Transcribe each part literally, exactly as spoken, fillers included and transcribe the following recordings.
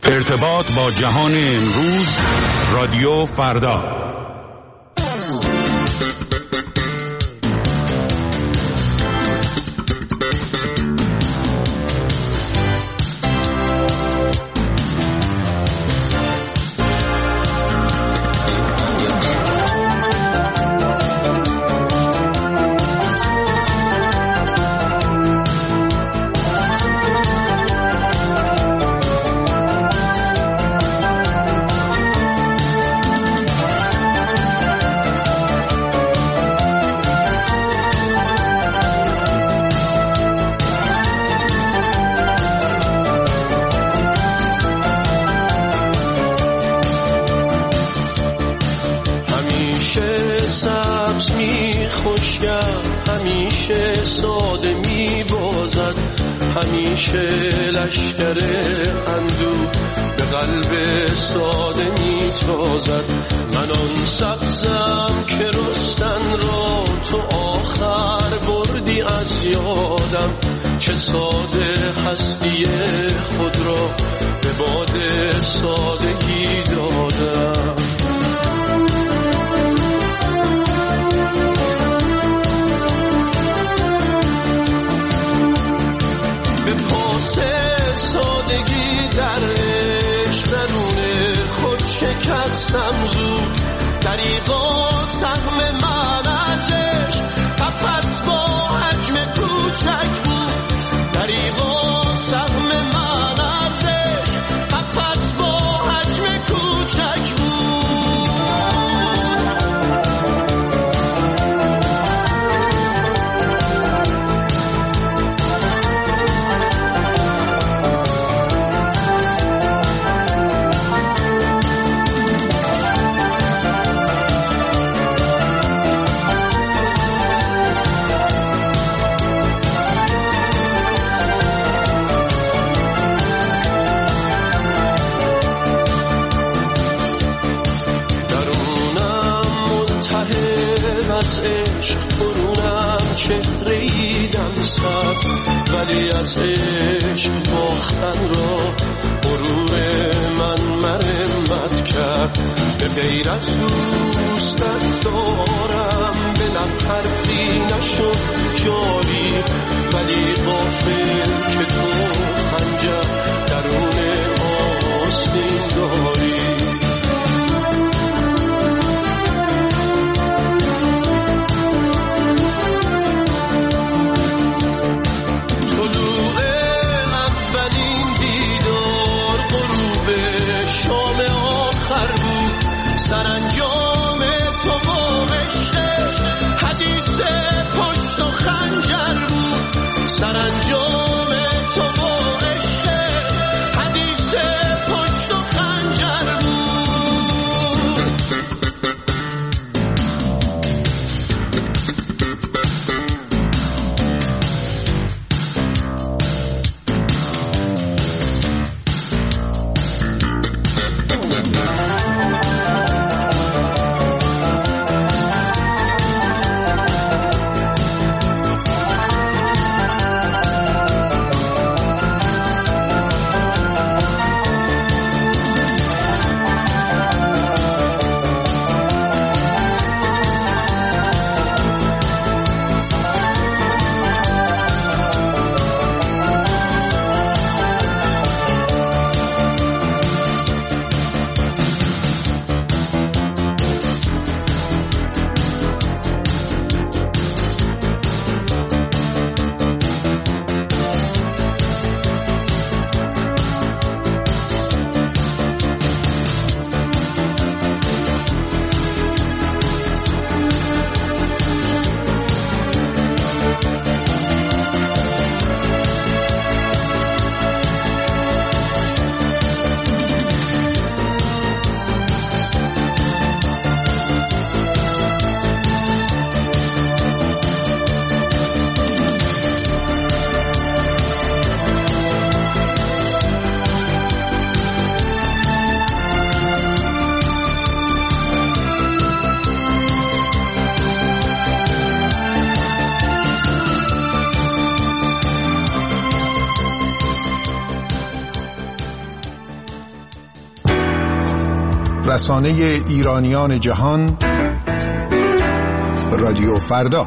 ارتباط با جهان امروز، رادیو فردا. همیشه لشکر اندوه به قلب ساده میتازد. من آن سبزم که رستن را تو آخر بردی از یادم. چه ساده هستی خود را به باد سادگی دادم. سادگی در عشق درون خود شکستم زود. دریغا سهم من از عشق قفس با حجم کوچک بود. دریغا سهم من از عشق قفس با حجم کوچک بود. ولی از عشق باختن را غرور من مرمت کرد. به غیر از دوستت دارم به لب حرفی نشد جاری. ولی غافل که تو خنجر درون آستین داری. سرانجام تو با عشق حدیث رسانه ایرانیان جهان، رادیو فردا.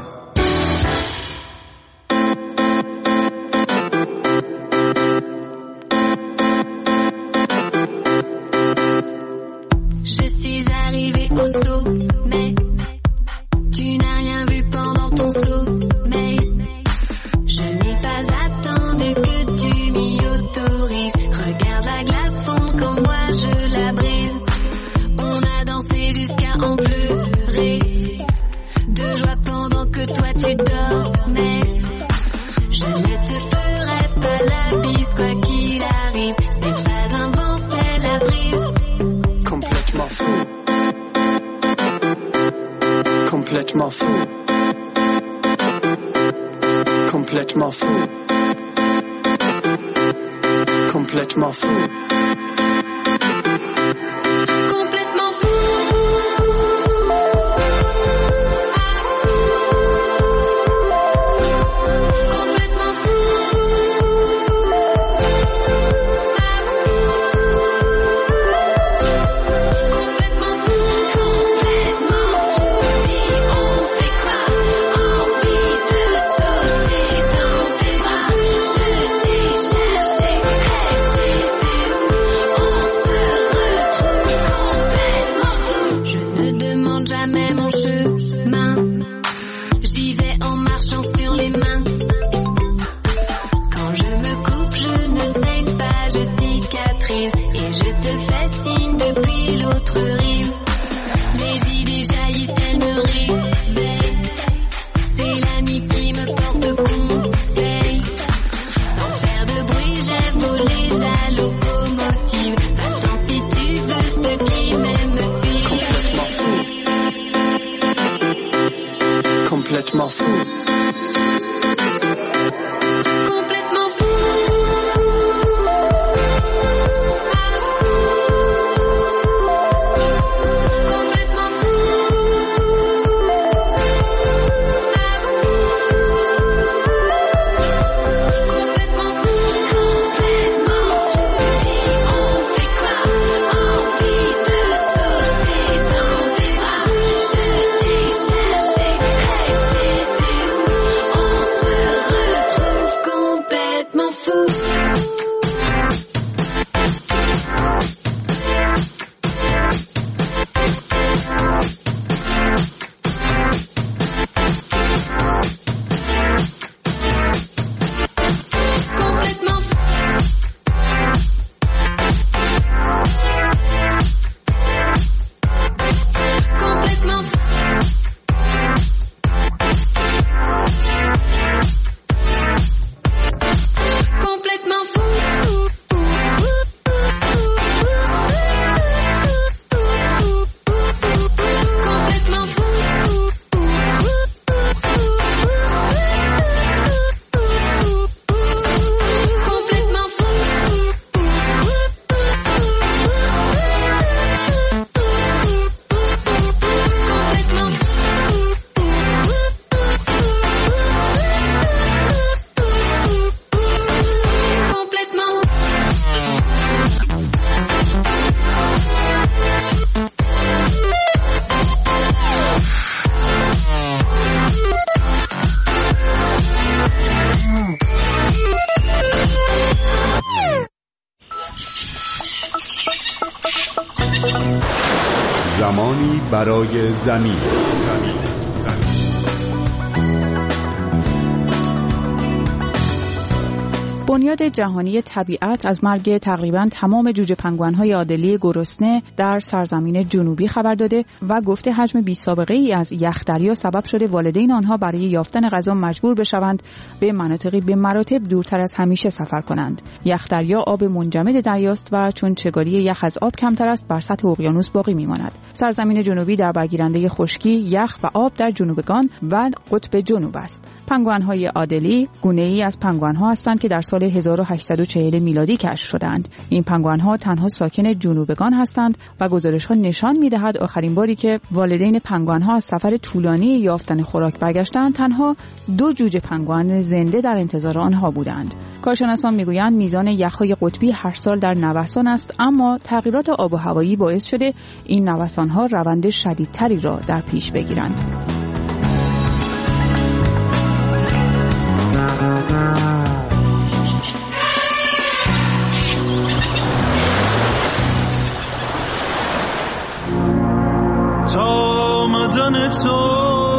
Complètement fou, complètement fou, complètement fou, complètement fou. Complètement fou. Complètement fou. زمانی برای زمین. بنیاد جهانی طبیعت از مرگ تقریباً تمام جوجه پنگوئن‌های آدلی گرسنه در سرزمین جنوبی خبر داده و گفته حجم بی سابقه ای از یخدریا سبب شده والدین آنها برای یافتن غذا مجبور بشوند به مناطقی به مراتب دورتر از همیشه سفر کنند. یخدریا آب منجمد دریاست و چون چگالی یخ از آب کمتر است بر سطح اقیانوس باقی میماند. سرزمین جنوبی در برگیرنده خشکی، یخ و آب در جنوبگان و قطب جنوب است. پنگوئن‌های آدلی گونه‌ای از پنگوئن‌ها هستند که در سال هزار و هشتصد و چهل میلادی کشف شدند. این پنگوئن‌ها تنها ساکن جنوبگان هستند و گزارش‌ها نشان می‌دهد آخرین باری که والدین پنگوئن‌ها از سفر طولانی یافتن خوراک برگشتند، تنها دو جوجه پنگوئن زنده در انتظار آنها بودند. کارشناسان میگویند میزان یخ‌های قطبی هر سال در نوسان است، اما تغییرات آب و هوایی باعث شده این نوسان‌ها روند شدیدتری را در پیش بگیرند. تا آمدن تو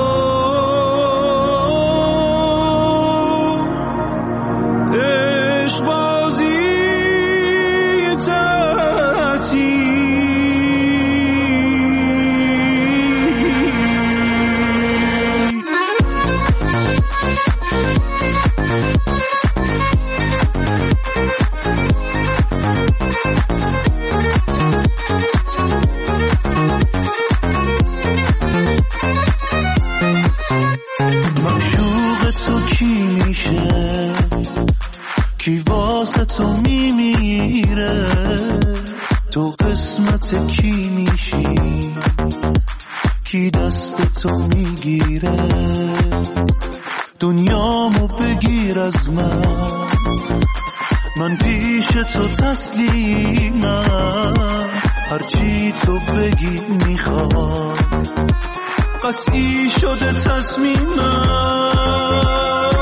کی واسه تو میمیره، تو قسمت کی میشی، کی دست تو میگیره، دنیامو بگیر از من، من پیش تو تسلیمم، هرچی تو بگی میخوام، قطعی شده تصمیمم.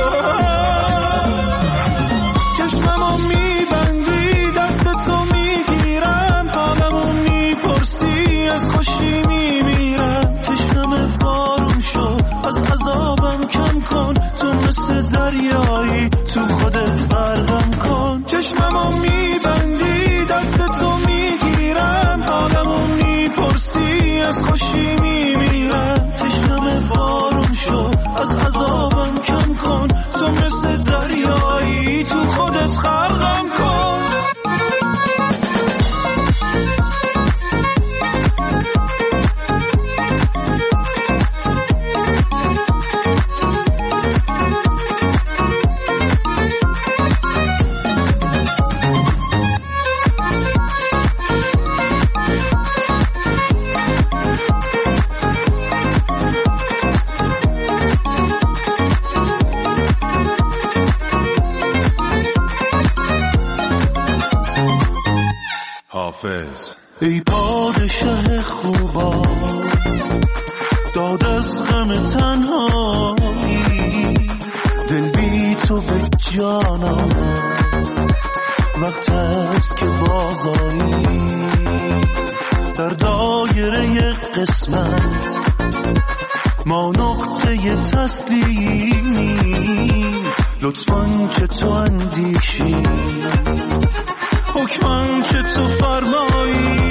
دریایی تو خودت غرقم کن، چشممو میبندی دست تو میگیرم، حالمو میپرسی از خوشی میمیرم، تشنم بارون شو از عذابم کم کن، تو مثل دریایی تو خودت غرقم کن. ای پادشه خوبا داد از غم تنهایی، دل بی تو به جانم، وقت است که بازایی، در دایره قسمت ما نقطه تسلیمی، لطفاً که تو اندیشی، حکماً که تو فرمایی،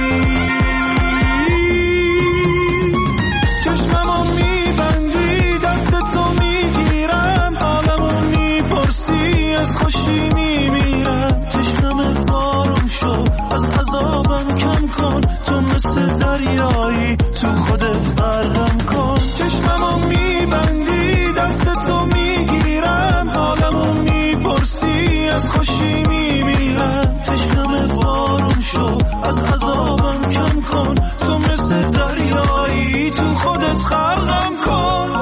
چشممو میبندی دست تو میگیرم، حالمو میپرسی از خوشی میمیرم، تشنم بارون شو از عذابم کم کن، تو مثل دریایی تو خودت غرقم کن، چشممو میبندی دست تو میگیرم، حالمو میپرسی از خوشی میمیرم، تشنم بارون شو از عذابم کم کن، تو مثل دریایی تو خودت غرقم کن.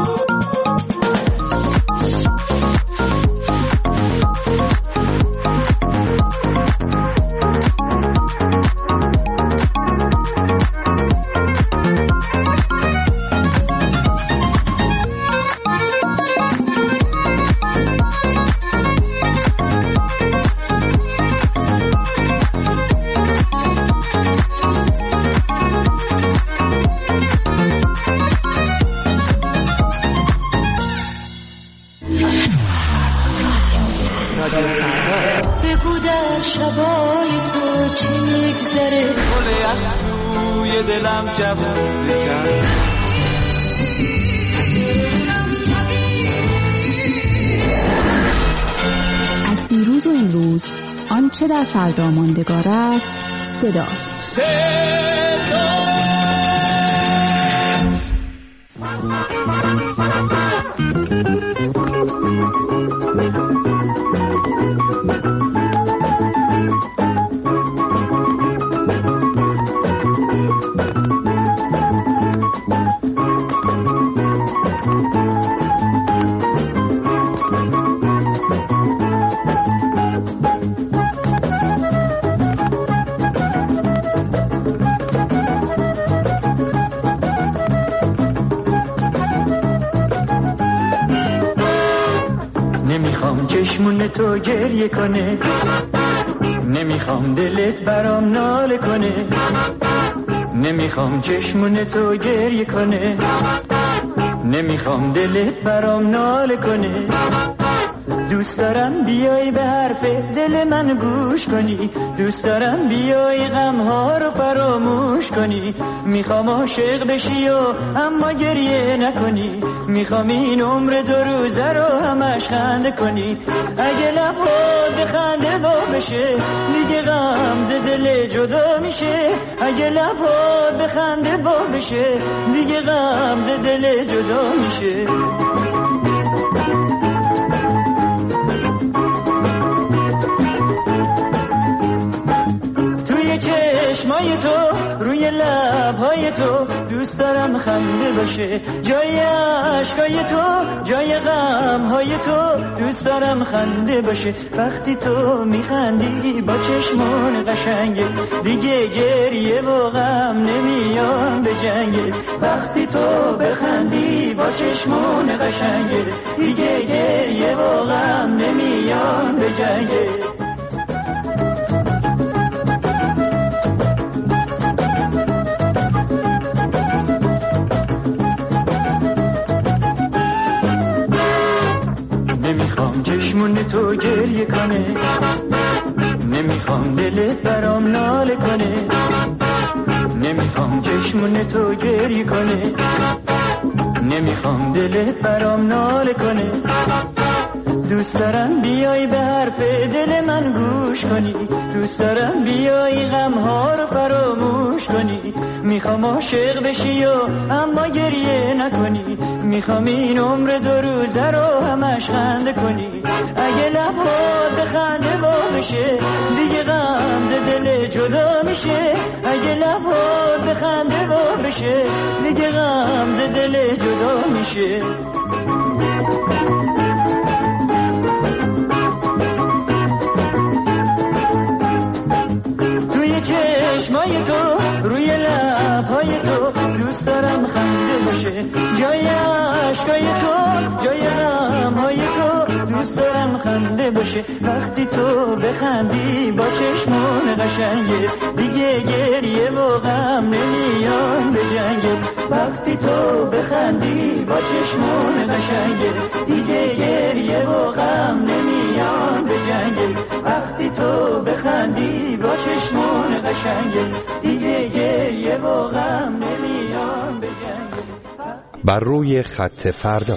بگو در شبای تو چی میگذره، گل یخ توی دلم جوون بکن، از دیروز و امروز آنچه در فردا ماندگار است صداست. صدا تو گریه کنه، نمیخوام دلت برام ناله کنه، نمیخوام چشمون تو گریه کنه، نمیخوام دلت برام ناله کنه. دوست دارم بیای به حرف دل من گوش کنی، دوست دارم بیای غمها رو فراموش کنی. میخوام عاشق بشی و اما گریه نکنی، میخوام این عمر دو روزه رو همش خنده کنی. اگه لبات بخنده با بشه دیگه غم ز دل جدا میشه، اگه لبات بخنده با بشه دیگه غم ز دل جدا میشه. چشمای تو روی لبهای تو دوست دارم خنده باشه، جای عشقای تو جای غمهای تو دوست دارم خنده باشه. وقتی تو میخندی با چشمون قشنگه دیگه گریه و غم نمیان به جنگه. وقتی تو بخندی با چشمون قشنگه دیگه گریه و غم نمیان به جنگه. نمیخوام چشمون تو گریه کنه، نمیخوام دلت برام ناله کنه، نمیخوام چشمون تو گریه کنه، نمیخوام دلت برام ناله کنه. دوست دارم بیای به حرف دل من گوش کنی، دوست دارم بیای غمها رو فراموش کنی. میخوام عاشق بشی و اما گریه نکنی، میخوام این عمر دو روزه رو همش خنده کنی. اگه لبات بخنده با بشه دیگه غم ز دل جدا میشه، اگه لبات بخنده با بشه دیگه غم ز دل جدا میشه. چشمای تو روی لبهای تو دوست دارم خنده باشه، جای عشقای تو جای غمهای تو دوست دارم خنده باشه. وقتی تو بخندی با چشمون قشنگه دیگه گریه و غم نمیان به جنگه. وقتی تو بخندی با چشمون قشنگه دیگه گریه و غم نمیان به جنگه. وقتی تو بخندی با چشمون قشنگه دیگه گریه و غم نمیان به جنگه. بر روی خط فردا.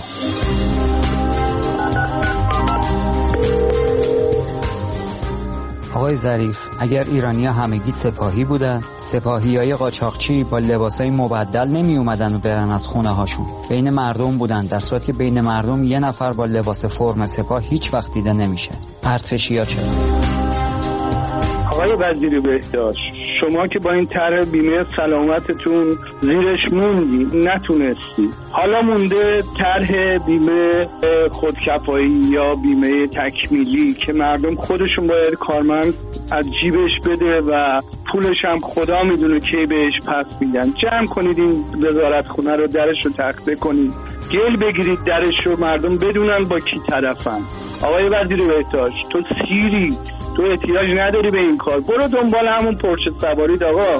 آقای ظریف، اگر ایرانی‌ها همگی سپاهی بودن، سپاهیای قاچاقچی با لباسای مبدل نمی اومدن و برن از خونه هاشون، بین مردم بودن، در صورتی که بین مردم یه نفر با لباس فرم سپاه هیچ وقت دیده نمیشه. ارتشی‌ها چرا؟ آقای وزیر بهداشت، شما که با این طرح بیمه سلامتتون زیرش موندی نتونستی، حالا مونده طرح بیمه خودکفایی یا بیمه تکمیلی که مردم خودشون باید کارمند از جیبش بده و پولش هم خدا میدونه کی بهش پس میدن. جمع کنید این وزارت خونه رو، درش رو تخته کنید، گل بگیرید درش رو، مردم بدونن با کی طرفن. آقای وزیر بهداشت، تو سیری، تو احتیاج نداری به این کار، برو دنبال همون پرچه سوارید. آقا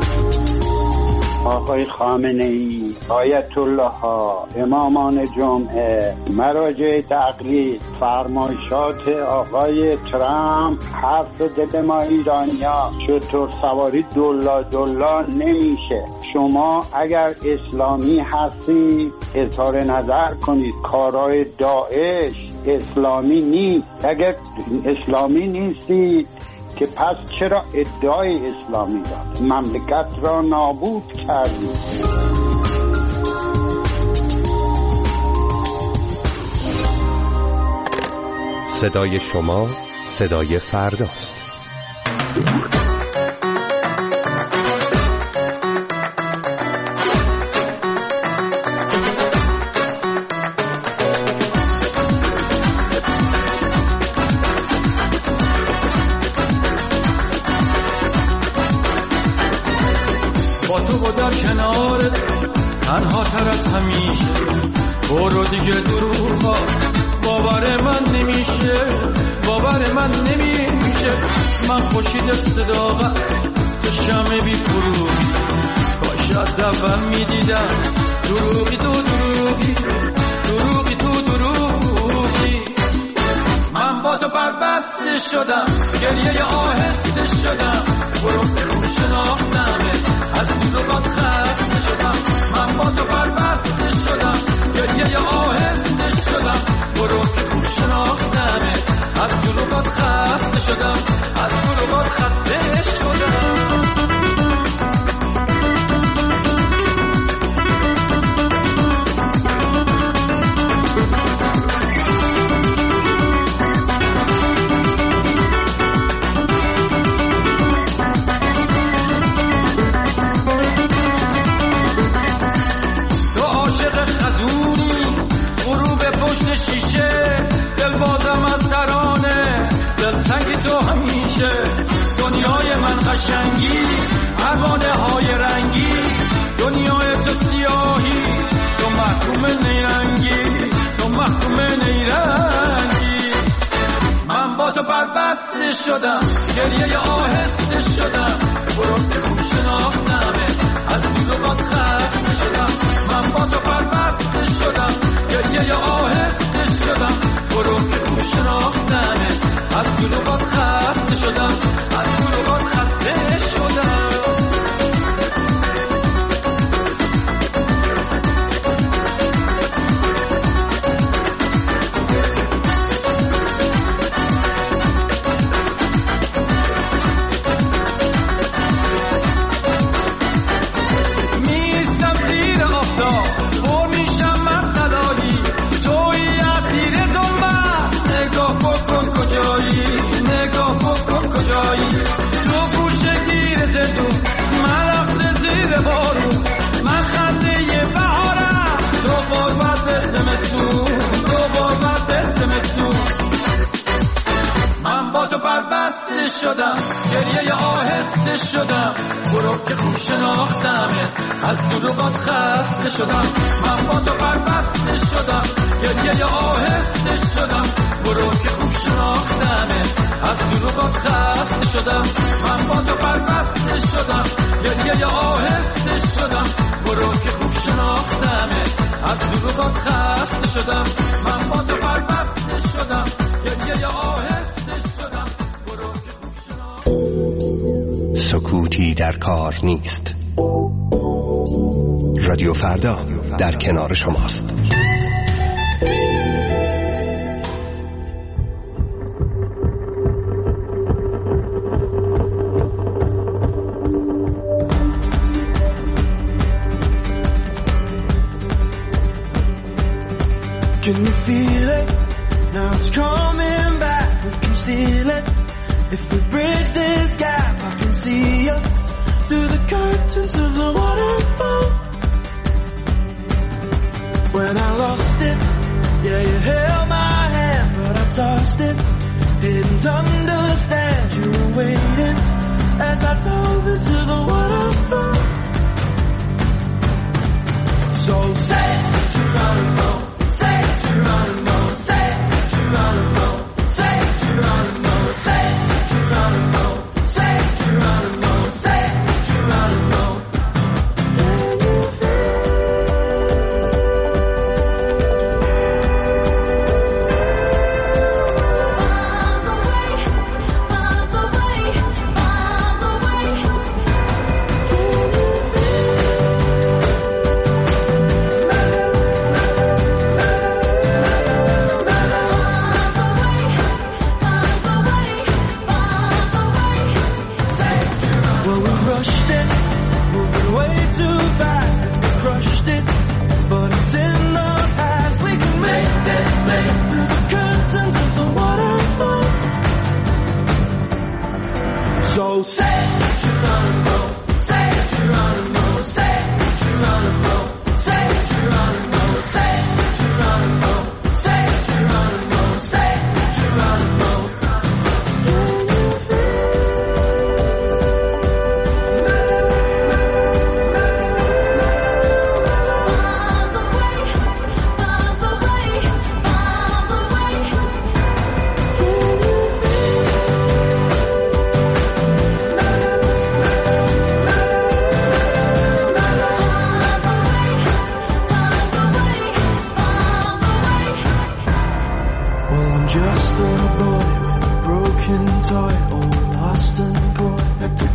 آقای خامنه‌ای، آیت الله ها، امامان جمعه، مراجع تقلید، فرمایشات آقای ترامپ، حرف دل ما ایرانیا، شطور سواری دلا دلا نمیشه. شما اگر اسلامی هستی اظهار نظر کنید، کارهای داعش اسلامی نیست. اگر اسلامی نیستی که پس چرا ادعای اسلامی داد؟ مملکت را نابود کردید. صدای شما صدای فرداست. تنها تر از همیشه، برو دیگه دروغا باور من نمیشه. باور من نمیشه، من خورشید صداقت تو شمع بی فروغ، کاش از اول میدیدم دروغی تو دروغی، دروغی تو دروغی. من با تو بربسته شدم، گریه آهسته شدم، برو که خوب شناختمه، از دروغات خسته شدم. من با تو بربسته شدم، گریه آهسته شدم، برو که خوب شناختمه، از دروغات خسته شدم، از دروغات خسته شدم. دنیای من قشنگی، پروانه های رنگی، دنیای تو سیاهی، تو محکوم نیرنگی، تو محکوم نیرنگی. من با تو بربسته شدم، گریه آهسته شدم، برو که خوب شناختمه، از دروغات خسته شدم. من با تو بربسته شدم، گریه آهسته شدم، برو که خوب شناختمه، از دروغات خسته شدم، از دروغات خسته شدم. میستم زیر آفتاب، پر میشم از صدایی، توی اسیر ظلمت، نگاه بکن کجایی، نگاه بکن کجایی. تو گوشه گیر زدون، من رفته زیر بارون، من خنده بهارم، تو قربت زمستون، تو قربت زمستون. من با تو بربسته شدم، گریه آهسته شدم، برو که خوب شناختمه، از دروغات خسته شدم. من با تو بربسته شدم، گریه آهسته شدم، برو که خوب شناختمه، از دروغات خسته شدم. من با تو بربسته شدم، گریه آهسته شدم، برو که خوب شناختمه، از دروغات خسته شدم. من با تو بربسته شدم، گریه آهسته شدم، برو که خوب شناختمه. سکوتی در کار نیست. رادیو فردا در کنار شماست. Can you feel it? Now it's coming back. We can steal it. If we bridge this gap, I can see you through the curtains of the waterfall. When I lost it, yeah, you held my hand, but I tossed it. Didn't understand you were waiting as I dove into the waterfall. So say Geronimo. Geronimo, say Geronimo, say Geronimo, say Geronimo, say Geronimo, say Geronimo.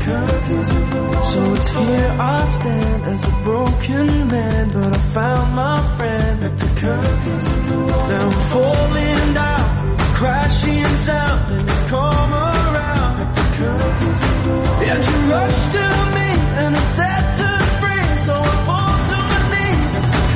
So it's here I stand as a broken man, but I found my friend. Now I'm falling down, crashing sound, and it's come around. And you rush to me, and it sets us free, so I fall to my knees.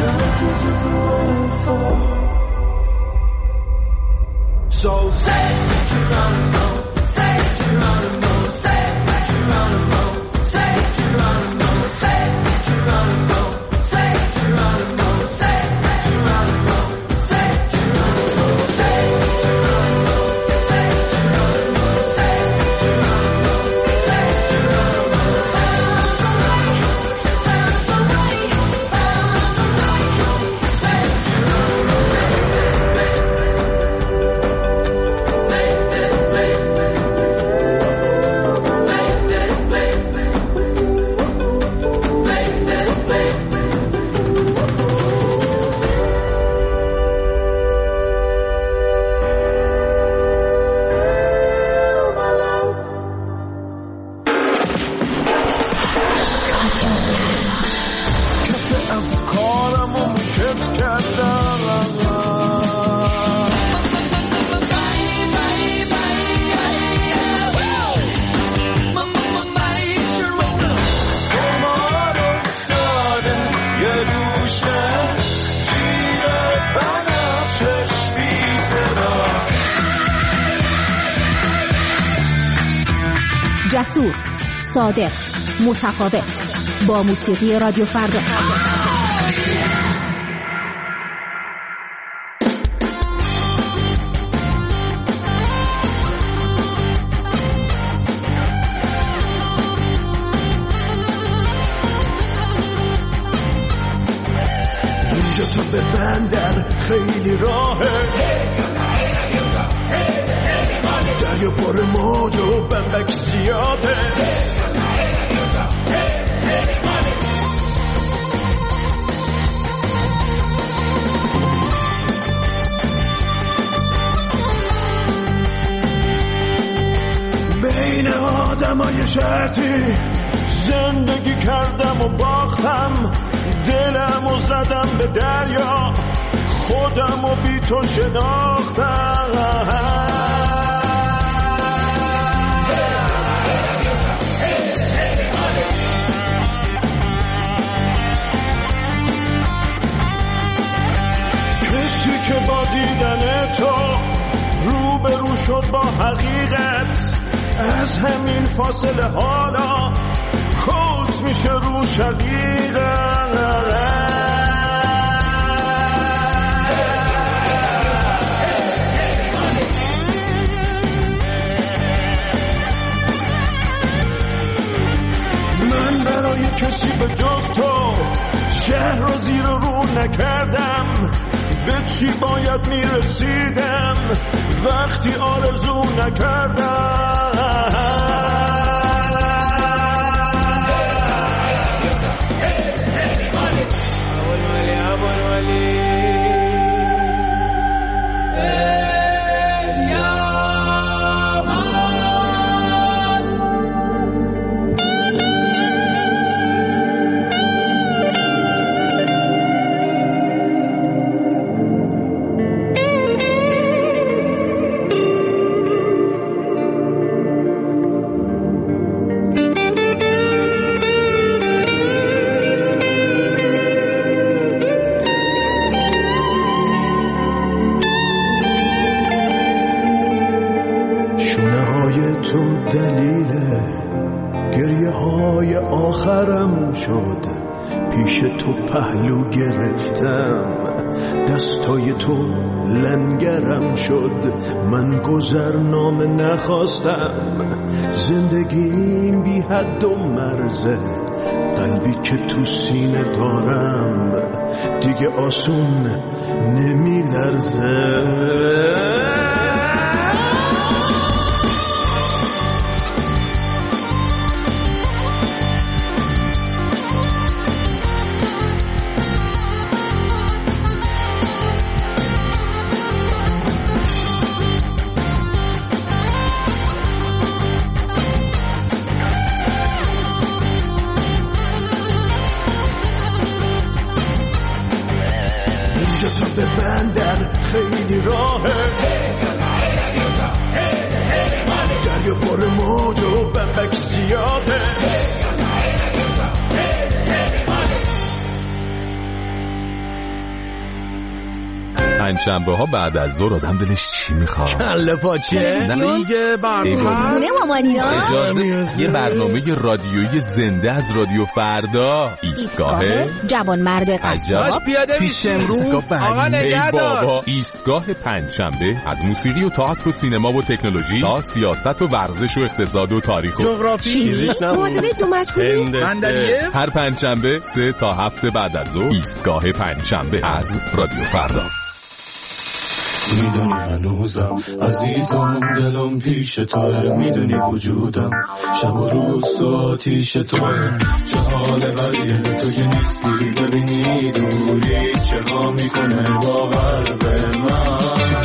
So say Geronimo, say Geronimo, say Geronimo, say Geronimo, say Geronimo, say Geronimo, say Geronimo, say Geronimo, say Geronimo, say Geronimo, say Geronimo, say Geronimo, sounds alright, sounds alright, sounds alright, say Geronimo, make this play, make this play, make this play. کارمو میکت کردم دوبار افتاده یه دوشه جیب بنفشش بی صدا. جسور، صادق، متفاوت، با موسیقی رادیو فردا. اینجا تو به بندر خیلی راهه، دریا پر موج و بندک زیاده. بین آدمای شرطی زندگی کردم و باختم، دلم و زدم به دریا، خودم و بی تو شناختم. کسی که با دیدن تو روبرو شد با حقیقت، از همین فاصله حالا خود میشه رو شقیقت. من برای کسی به جز تو شهر رو زیر و رو نکردم، به چی باید میرسیدم وقتی آرزو نکردم. پیش تو پهلو گرفتم، دستای تو لنگرم شد، من گذرنامه نخواستم. زندگیم بی حد و مرزه، قلبی که تو سینه دارم دیگه آسون نمی لرزه. پنجشنبه ها بعد از ظهر آدم دلش چی میخواد؟ کله پاچه؟ نه دیگه برنامه اجازه یه برنامه رادیویی زنده از رادیو فردا. ایستگاه جوان مرد قصاب پیش امروز. آقا نگهدار. بابا ایستگاه پنجشنبه از موسیقی و تئاتر و سینما و تکنولوژی تا سیاست و ورزش و اقتصاد و تاریخ و جغرافی. هر پنجشنبه سه تا هفت بعد از ظهر ایستگاه پنجشنبه از رادیو فردا. میدونی هنوزم عزیزم دلم پیش توه، میدونی وجودم شب و روز تو آتیش توه. چه حال بقیه تو که نیستی، ببینی دوری چه ها میکنه با قلب من.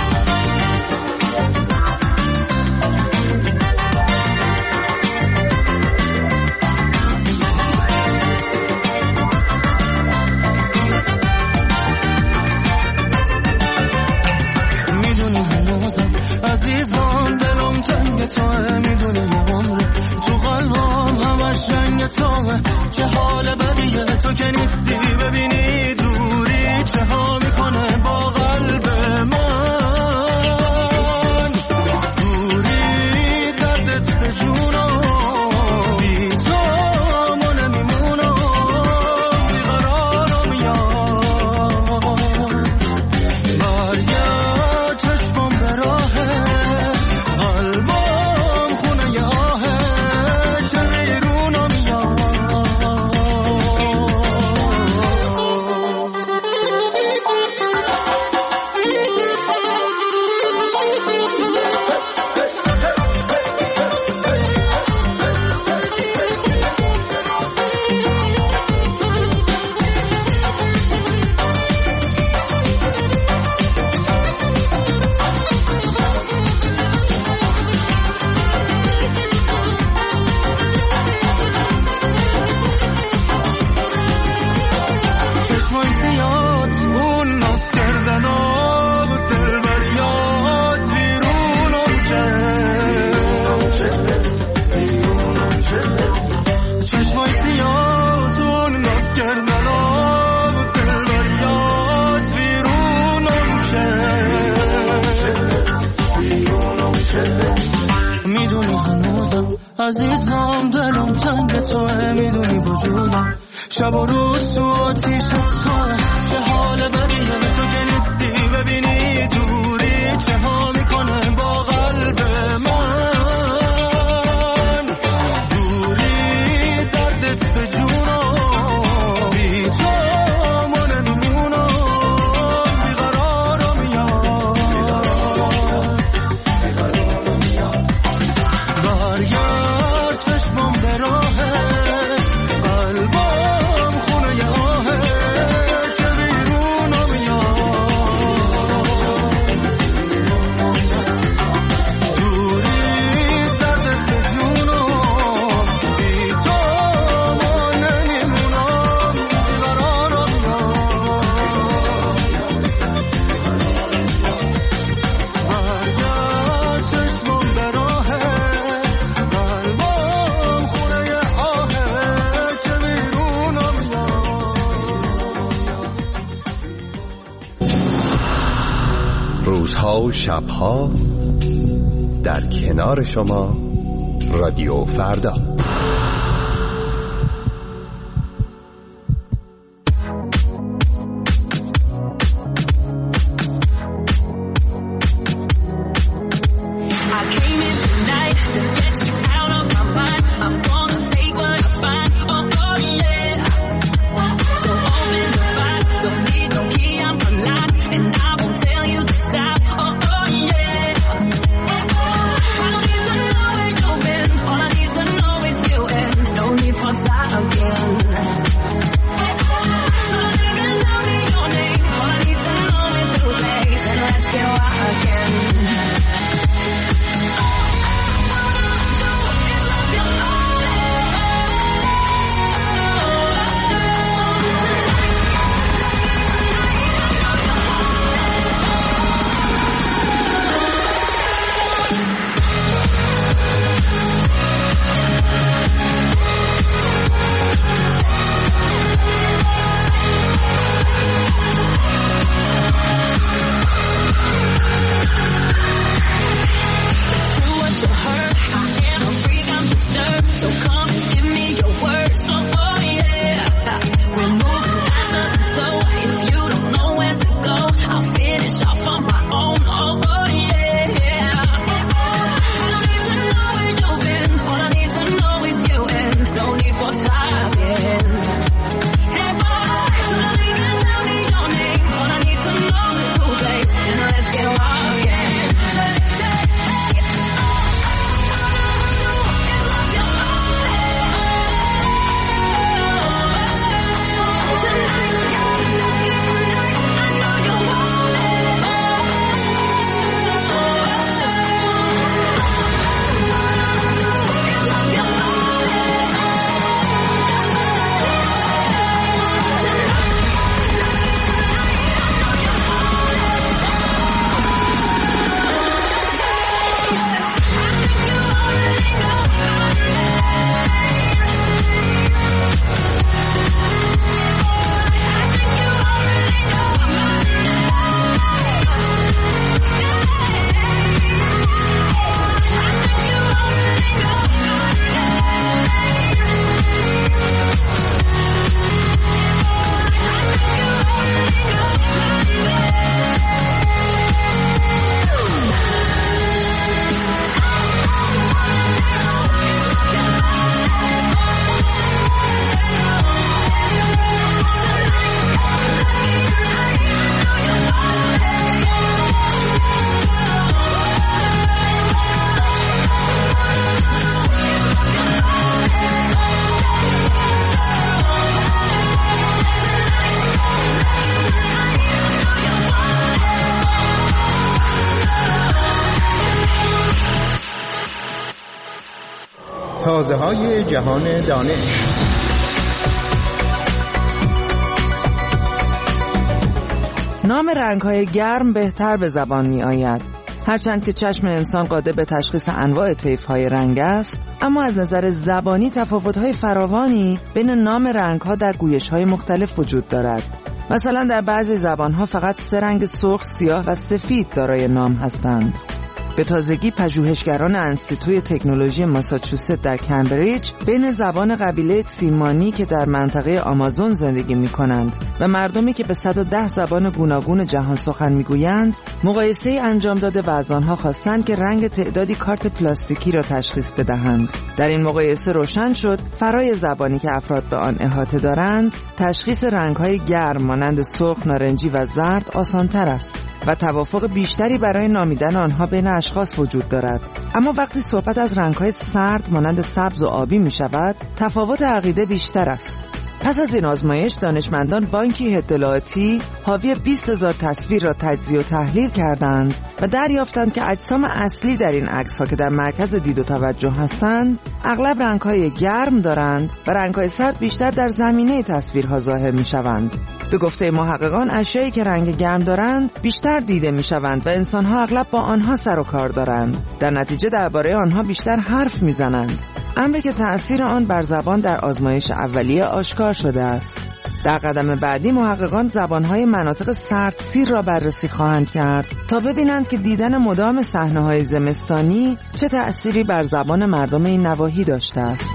عزیزان دلم تنگ توه، میدونی یه عمره تو قلبم همش جنگ توه. چه حال بقیه تو که نیستی، ببینی دوری چه ها میکنه با قلب من. دوری دردت به جونم، بی تو ما نمیمونم، بیقرارم یاد. برگرد چشمم به راه عزیزم دلم تنگ توه، میدونی وجودم شب و روز تو آتیش توه. چه حال بقیه تو که نیستی، ببینی دوری چه ها میکنه با قلب من. دوری دردت به جونم، بی تو ما نمیمونم، بیقرارم یاد. برگرد چشمم به راه قلبم خونه آهه، چه بیرونم یاد. دوری دردت به جونم، بی تو ما نمیمونم، بیقرارم یاد. برگرد چشمم به راه روزها و شبها در کنار شما رادیو فردا. All I need to know is you, and مغازه‌های جهان دانش. نام رنگ‌های گرم بهتر به زبان می آید. هرچند که چشم انسان قادر به تشخیص انواع طیف‌های رنگ است، اما از نظر زبانی تفاوت‌های فراوانی بین نام رنگ‌ها در گویش‌های مختلف وجود دارد. مثلا در بعضی زبان‌ها فقط سه رنگ سرخ، سیاه و سفید دارای نام هستند. به تازگی پژوهشگران انستیتوی تکنولوژی ماساچوست در کمبریج بین زبان قبیله تسیمانی که در منطقه آمازون زندگی می‌کنند و مردمی که به صد و ده زبان گوناگون جهان سخن می‌گویند مقایسه‌ای انجام داده و از آنها خواستند که رنگ تعدادی کارت پلاستیکی را تشخیص بدهند. در این مقایسه روشن شد فرای زبانی که افراد به آن احاطه دارند تشخیص رنگ‌های گرم مانند سرخ، نارنجی و زرد آسان‌تر است و توافق بیشتری برای نامیدن آنها بین اشخاص وجود دارد. اما وقتی صحبت از رنگ‌های سرد مانند سبز و آبی می شود، تفاوت عقیده بیشتر است. پس از این آزمایش دانشمندان بانکی اطلاعاتی حاوی بیست هزار تصویر را تجزیه و تحلیل کردند و دریافتند که اجسام اصلی در این عکس‌ها که در مرکز دید و توجه هستند اغلب رنگ‌های گرم دارند و رنگ‌های سرد بیشتر در زمینه تصویرها ظاهر می‌شوند. به گفته محققان اشیایی که رنگ گرم دارند بیشتر دیده می‌شوند و انسان‌ها اغلب با آنها سر و کار دارند. در نتیجه درباره آنها بیشتر حرف می‌زنند. امری که تأثیر آن بر زبان در آزمایش اولیه آشکار شده است. در قدم بعدی محققان زبان‌های مناطق سردسیر را بررسی خواهند کرد تا ببینند که دیدن مدام صحنه‌های زمستانی چه تأثیری بر زبان مردم این نواحی داشته است.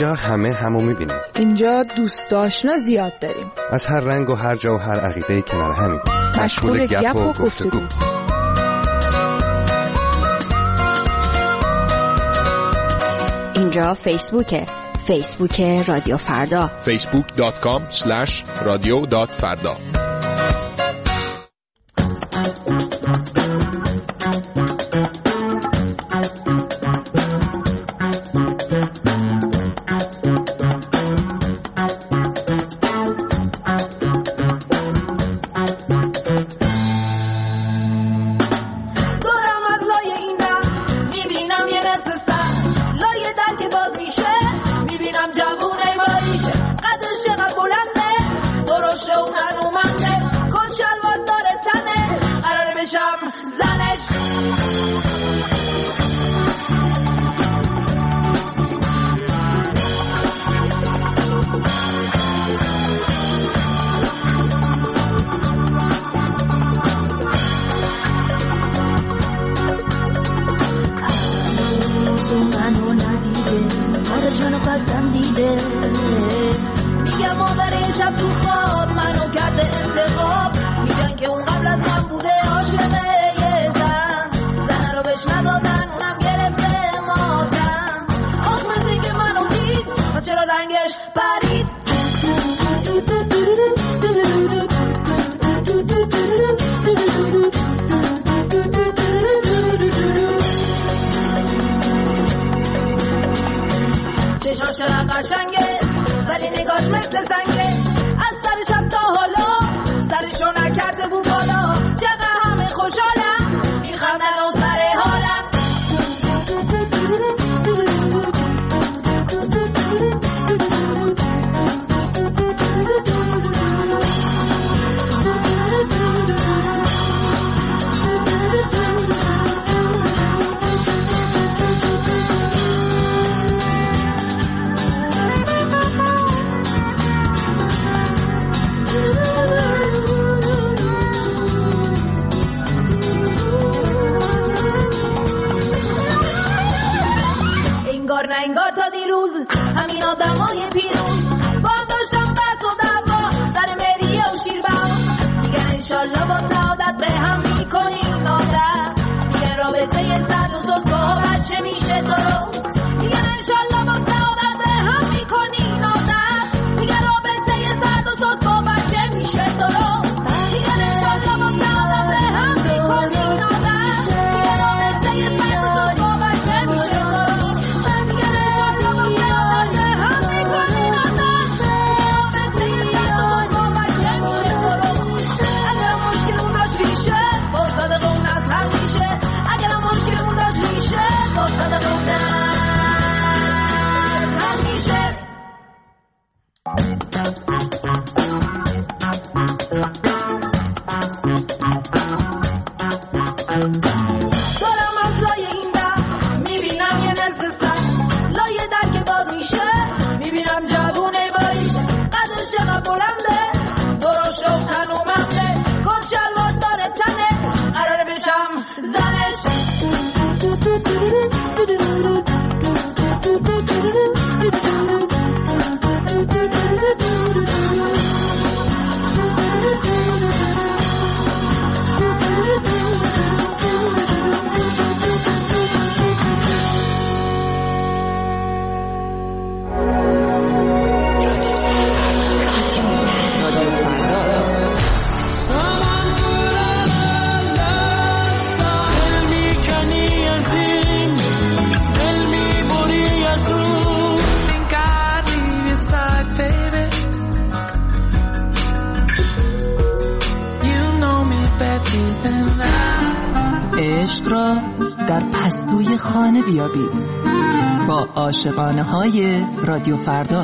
اینجا همه همو میبینیم. اینجا دوست آشنا زیاد داریم. از هر رنگ و هر جا و هر عقیده کنار همیم. مشغول گپ و گفتگو. اینجا فیسبوکه. فیسبوک رادیو فردا. فیسبوک دات کام اسلش رادیو دات فردا. عشق را در پستوی خانه بیابید با عاشقانه های رادیو فردا.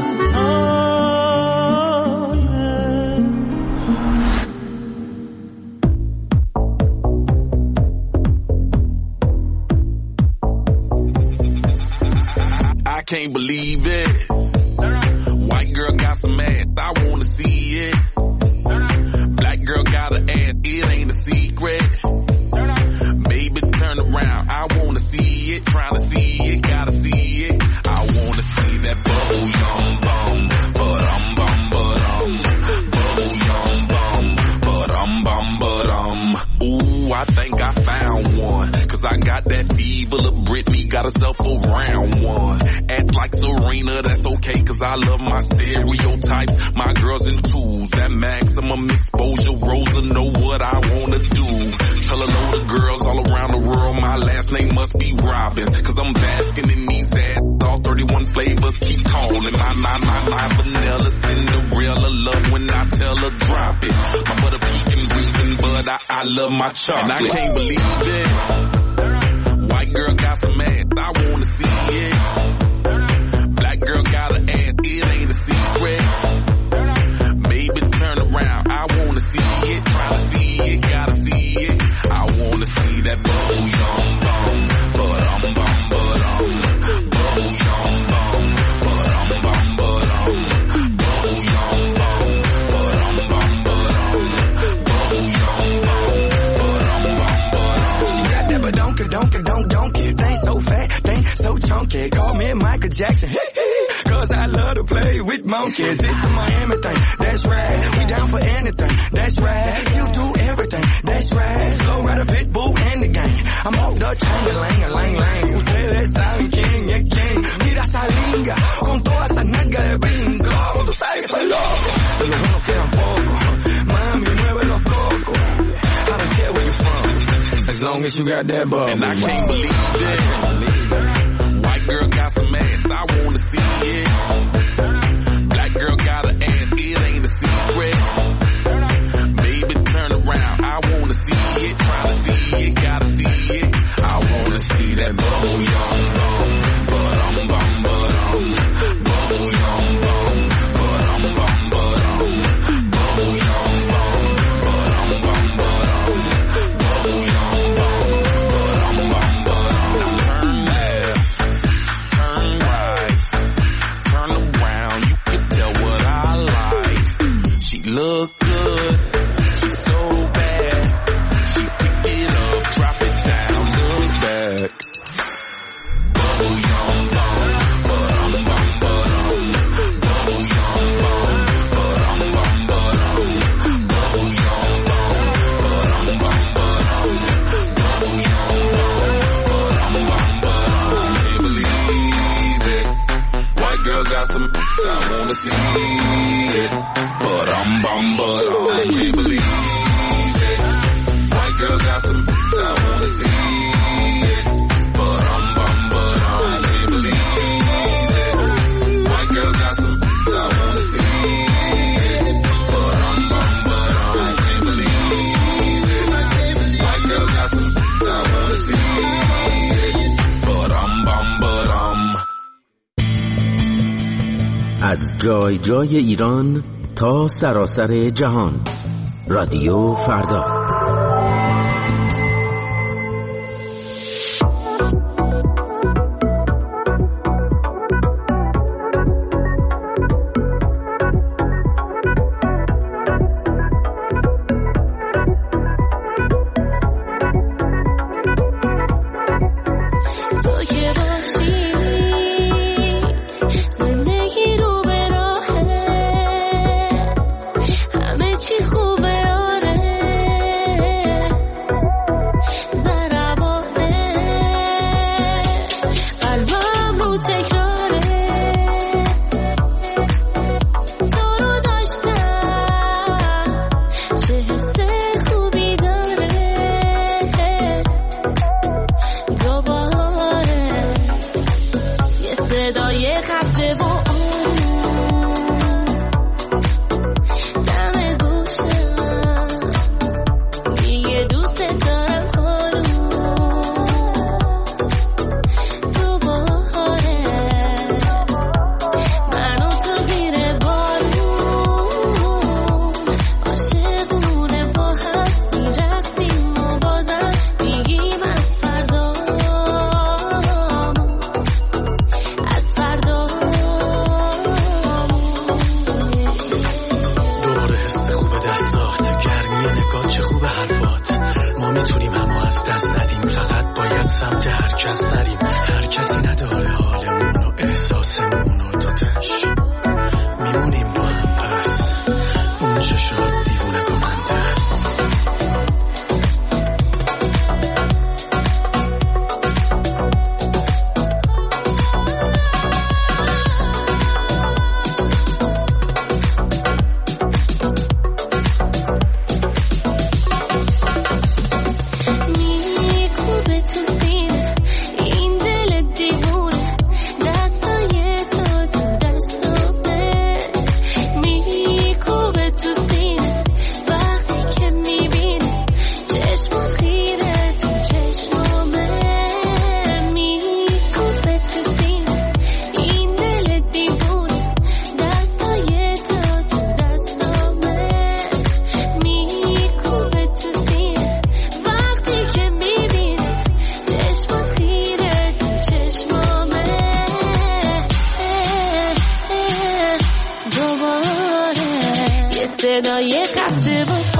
I can't believe it. White girl got some ass, I wanna see it. Black girl got an ass, it ain't a secret. Baby, turn around, I wanna see it. Trying to see it, gotta see it. I wanna see that bubble. myself a round one. Act like Serena, that's okay, cause I love my stereotypes. My girls in twos, that maximum exposure. Rosa know what I wanna do. Tell a load of girls all around the world my last name must be Robbins, cause I'm basking in these ads. All thirty-one flavors keep calling. My, my, my, my vanilla Cinderella love when I tell her drop it. My butter pecan reason, but I, I love my chocolate. And I can't believe it. White girl got some ass, I wanna see it. Black girl got an ass, it ain't a secret. Baby, turn around, I wanna see it. Try to see it, gotta see it. I wanna see that bubble yum bum, but um bum, but um, bubble yum bum, but um bum, but um, bubble yum bum, but um bum, but um, bubble yum bum, but um bum, but um. She got that but don't it, don't it, don't don't it. Thing so fat, thing so chunky. Call me Michael Jackson, cause I love to play with monkeys. This a Miami thing, that's right. We down for anything, that's right. You do everything, that's right. Slow rider, pit bull, and the gang. I'm off the chain, lang, lang, lang. Ustedes saben quién es quién. Mira esa linga, con toda esa nalga de brinco. Tú sabes que soy loco, de los buenos quedan pocos. Mami, mueve los cocos. I don't care where you from, as long as you got that bubble. And I can't believe it. White girl got some ass, I wanna see it. Black girl got an ass, it ain't a secret. Baby, turn around, I wanna see it. Try to see it, gotta see it. I wanna see that bubble yum bum, but um bum, but um, bubble yum bum, but um bum, but um, bubble yum bum, but um bum, but um, bubble yum bum, but um bum, but um. Turn left, turn right, turn around, you can tell what I like. She look good, she's so bad. She pick it up, drop it down, look back. Bubble yum bum, but um bum, but um, bubble yum bum, but um bum, but um, bubble yum bum, but um bum, but um, bubble yum bum, but um bum, but um. Can't believe it. White girl got some, I wanna see it. But um bum, but um. I can't believe it. White girl got some, I wanna see it. But um bum, but um. I can't believe it. White girl got some, I wanna see it. But um bum, but um. I can't believe it. White girl got some, I wanna see it. But um bum, but um. از جای جای ایران تا سراسر جهان، رادیو فردا. صدای خسته با